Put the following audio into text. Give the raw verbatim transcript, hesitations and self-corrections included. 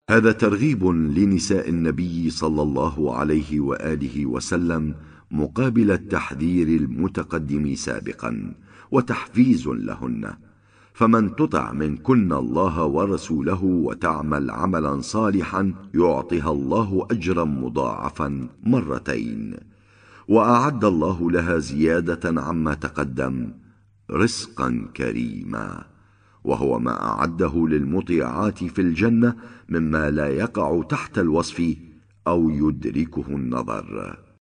هذا ترغيب لنساء النبي صلى الله عليه وآله وسلم مقابل التحذير المتقدم سابقا، وتحفيز لهن. فمن تطع منكن الله ورسوله وتعمل عملا صالحا يعطها الله أجرا مضاعفا مرتين، وأعد الله لها زيادة عما تقدم رزقا كريما، وهو ما أعده للمطيعات في الجنة مما لا يقع تحت الوصف أو يدركه النظر.